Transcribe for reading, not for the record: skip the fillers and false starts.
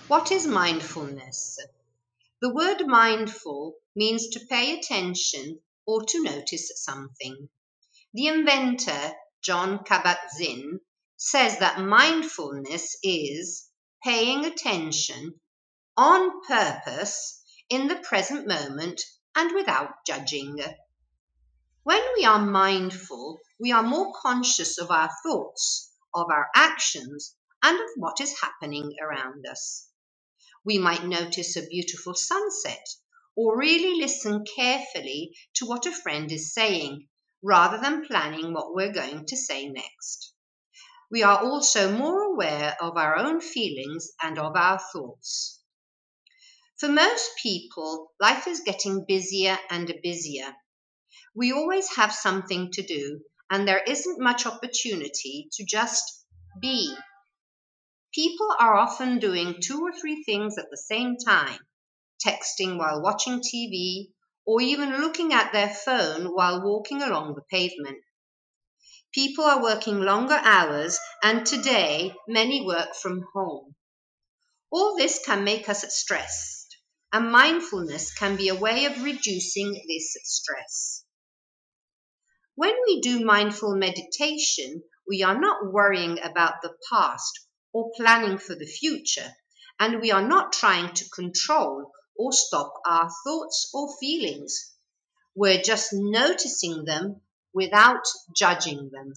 What is mindfulness? The word mindful means to pay attention or to notice something. The inventor, Jon Kabat-Zinn, says that mindfulness is paying attention on purpose in the present moment and without judging. When we are mindful, we are more conscious of our thoughts, of our actions, and of what is happening around us. We might notice a beautiful sunset or really listen carefully to what a friend is saying rather than planning what we're going to say next. We are also more aware of our own feelings and of our thoughts. For most people, life is getting busier and busier. We always have something to do, and there isn't much opportunity to just be. People are often doing 2 or 3 things at the same time, texting while watching TV, or even looking at their phone while walking along the pavement. People are working longer hours, and today many work from home. All this can make us stressed, and mindfulness can be a way of reducing this stress. When we do mindful meditation, we are not worrying about the past or planning for the future, and we are not trying to control or stop our thoughts or feelings. We're just noticing them without judging them.